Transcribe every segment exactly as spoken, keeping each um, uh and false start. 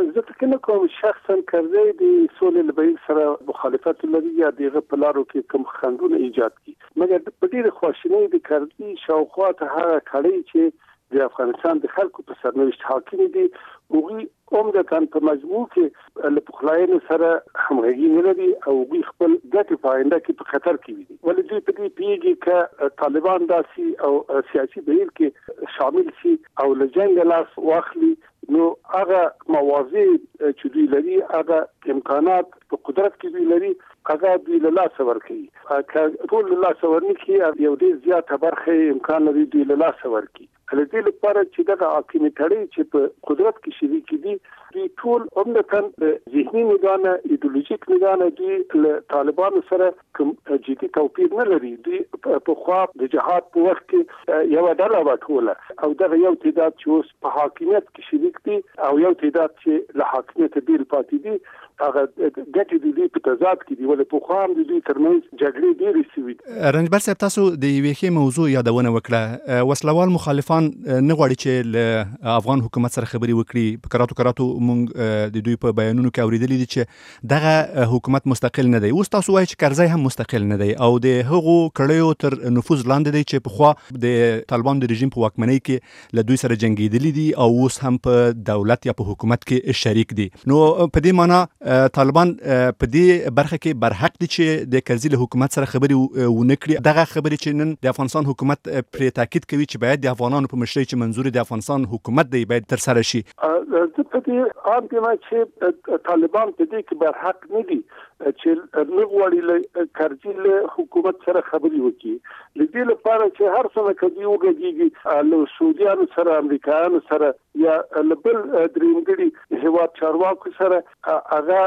زه فکر نه کوم شخصا کرزی د سولې له بهیر سره مخالفت لري یا دغه په لارو کې کوم خنډونه ایجاد کړي، مګر په ډېره خواشینۍ د کرزي شاوخوا ته هغه کړۍ چې د افغانستان د خلکو په سرنوشت حاکم دي، هغوی عمدتاً په مجموع کې له پخلاینو سره همغږي نه لري او هغوی خپل ګټې په آینده کې په خطر کې وي. ولې دوی په دې پوهېږي که طالبان داسې او سیاسي بهیر کې شامل شي او له جنګ لاس واخلي، نو هغه مواضع چې دوی لري، هغه امکانات په قدرت کې دوی لري، هغه دوی له لاسه ورکوي. که ټول له لاسه ورنکړي، یو ډېر زیاته برخه امکان لري دوی له لاسه ورکړي. له دې لپاره چې دغه حاکمي کړۍ چې په قدرت کې شریک دي، دوی ټول عمدتاً د ذهني نګاه نه، ایډیولوژیک نګاه نه دوی له طالبانو سره کوم جدي توپیر نه لري. دوی په خوا د جهاد په وخت کې یو ډله وټوله او دغه یو تعداد چې اوس په حاکمیت کې شریک دي او یو تعداد چې له حاکمیت بیل پاتې دي، هغه ګټې د دوی په تضاد کې دي. ولې په خوا هم د دوی ترمنځ جګړې ډېرې شوي دي. رنجبر صاحب، تاسو د یوې ښې موضوع یادونه وکړه. وسلوال مخالفان نه غواړي چې له افغان حکومت سره خبرې وکړي. په کراتو کراتو مونږ د دوی په بیانونو کې اورېدلي دي چې دغه حکومت مستقل نه دی. اوس تاسو وایي چې کرزی هم مستقل نه دی او د هغو کړیو تر نفوذ لاندې دی چې پخوا د طالبانو د رژیم په واکمنۍ کې له دوی سره جنګېدلي دي او اوس هم په دولت یا په حکومت کې شریک دي. نو په دې معنی طالبان په دې برخه کې برحق دي چې د کرزي له حکومت سره خبرې ونه کړي. دغه خبرې چې نن د افغانستان حکومت پرې تاکید کوي چې باید د افغانانو په مشرۍ چې منظور د افغانستان حکومت دی باید تر سره شي. زه په دې عام کې چې طالبان په دې کې برحق نه دي چې نه غواړي له کرزي له حکومت سره خبرې وکړي. د دې لپاره چې هر څه کوي وګړي له سعودیانو سره، امریکایانو سره یا له بل درېمګړي هیواد چارواکو سره هغه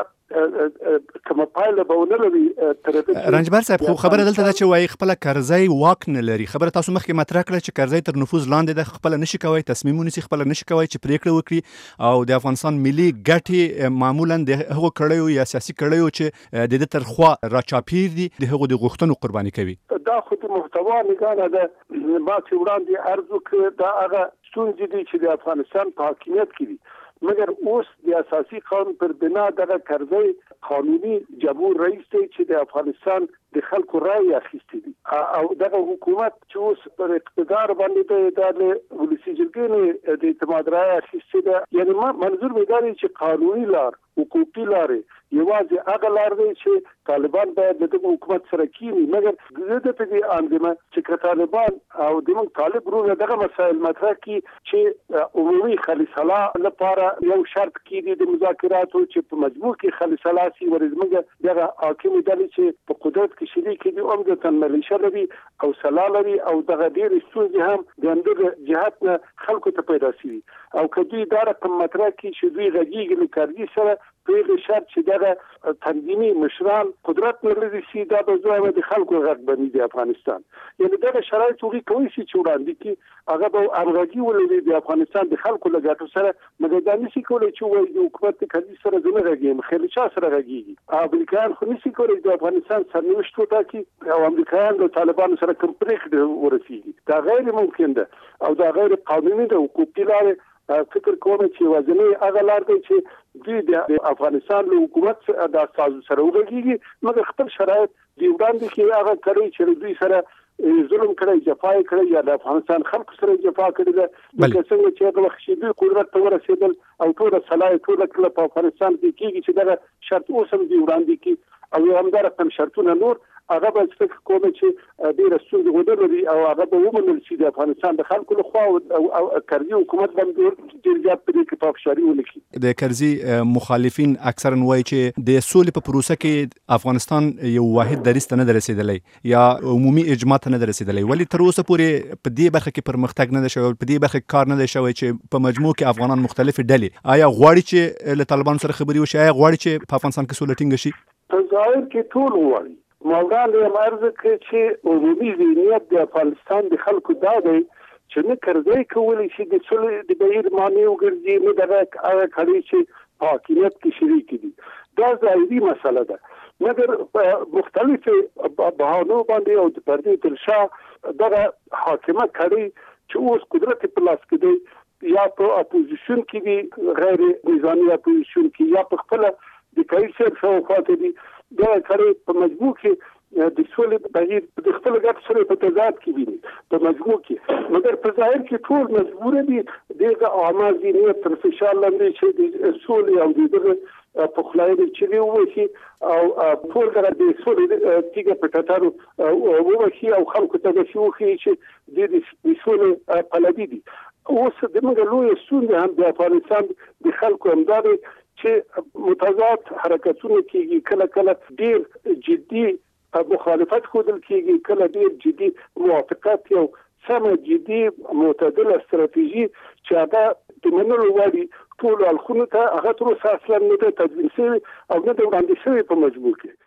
کومه پایله به ونه لري. رنجبر صاحب، خو خبره دلته ده چې وایي خپله کرزی واک نه لري. خبره تاسو مخکې مطرح کړه چې کرزی تر نفوذ لاندې ده، خپله نشي کوی تصمیم ونیسي، خپله نشي کوی چې پرېکړه وکړي او د افغانستان ملي ګټې معمولا د هغو کړیو یا سیاسي کړیو چې د ده تر خوا راچاپیر دي د هغو د غوښتنو قرباني کوي. دا خو د محتوا نګاه ده. ما چې وړاندې عرض وکړ دا هغه ستونزې دي چې د افغانستان په حاکمیت کې دي، مګر اوس د اساسي قانون پر بنا دغه کرزی قانوني جمهور رئیس دی چې د افغانستان د خلکو رای اخیستی دي او دغه حکومت چې اوس پر اقتدار باندې د ولسي جرګې د اعتماد رای اخیستی ده. یعنی منظور مې دا دی چې قانوني لار، حقوقي لارې یوازې هغه لار دی چې طالبان باید د دغه حکومت سره کینی. مګر زه د دې اندېمه چې طالبان او د موږ طالب ورونه دغه مسایل مطرح کړي چې عمومي خلیصلا لپاره یو شرط کېږي د مذاکراتو چې په مجموع کې خلیصلا سي. ورزمږه دغه حاکم ډلې چې په قدرت کې شریک دي عمدتاً ملیشه لري او سلا لري او دغه ډېرې ستونزې هم د همدغه جهت نه خلکو ته پیدا شوي او که دوی دا رقم مطرح کړي چې دوی غږیږي له کرزي سره په هغه شرط چې دغه تنظیمي مشران قدرت نه لري شي، دا به زه د خلکو غږ بني د افغانستان. یعنې دغه شرایط هغوی کولی شي چې وړاندې کړي، هغه به همغږي ولري د افغانستان د خلکو له ګټو سره. مګر دا نشي کولی چې ووایي د حکومت د کرزي سره زه نه غږېږم، خیر له چا سره غږېږي. امریکایان خو نشي کولی د افغانستان سرنوشت وټاکي او امریکایان د طالبانو سره کوم پرېکړه ورسېږي. دا غیر ممکن ده او دا غیر قانوني ده. حقوقي لارې فکر کوم چې یوازینی هغه لار دی چې دوی د افغانستان له حکومت د استازو سره وغږېږي، مګر خپل شرایط دوی وړاندې کړي هغه کړی چې دوی سره ظلم کړی، جفا یې کړی یا د افغانستان خلکو سره جفا کړې ده. لکه څنګه چې هغه وخت چې دوی قدرت ته ورسېدل او ټوله سلا یې ټوله کړله په افغانستان کې کېږي چې دغه شرط اوس هم دوی وړاندې کړي او همدا رقم شرطونه نور هغه به فکر کوم چې ډېره ستونزې ونه لري او هغه به ومنل شي د افغانستان د خلکو لخوا او کرزي حکومت باندې ډېر زیات پرې کې پافشاري ونه کړي. د کرزي مخالفین اکثرا وایي چې د سولې په پروسه کې افغانستان یو واحد دریځ ته نه دی رسېدلی یا عمومي اجماع ته نه دی رسېدلی. ولې تر اوسه پورې په دې برخه کې پرمختګ نه دی شوی، په دې برخه کې کار نه دی شوی چې په مجموع کې افغانان مختلفې ډلې آیا غواړي چې له طالبانو سره خبرې وشي، آیا غواړي چې په افغانستان کې سوله ټینګه شي؟ په ظاهر کې ټول غواړي. ما وړاندې هم عرض کړی چې عمومي ذهنیت د افغانستان د خلکو دا دی چې نه کرزی کولی شي د سولې د بهیر مانع وګرځي، نه دغه هغه کړی چې په حاکمیت کې شریک دي. دا ظاهري مسله ده، مګر مختلفې بهانو باندې او د پردې تر شا دغه حاکمه کړی چې اوس قدرت په لاس کې دی یا په اپوزیشن کې دي غیر نظامی اپوزیشن کې یا په خپل د کایسر شو خاطر دي دا کړي په مجموع کې د سولې بهیر د خپل ګډ سره په تضاد کې وي په مجموع کې مګر په ظاهر کې ټول مجبور دي دغه اعمال دي نه تر فشار لاندې چې د سولې او د په خلای چې دی وشي او ټول دغه د سولې تیګه په تاتارو او وشي او خلکو ته د شوخي چې د سولې پلوي دي اوس د موږ لوی ستونزه هم د افغانستان د خلکو همداري چې متضاد حرکتونه کېږي کله کله ډیر جدي مخالفت خودل کېږي کله ډیر جدي موافقت یو سمه جدي معتدله استراتیژي چې هغه د منلو وړ ټول اړخونو ته هغه تر اوسه اصلا نه تدوین شوی او نه د وړاندې شوی په مجموع کې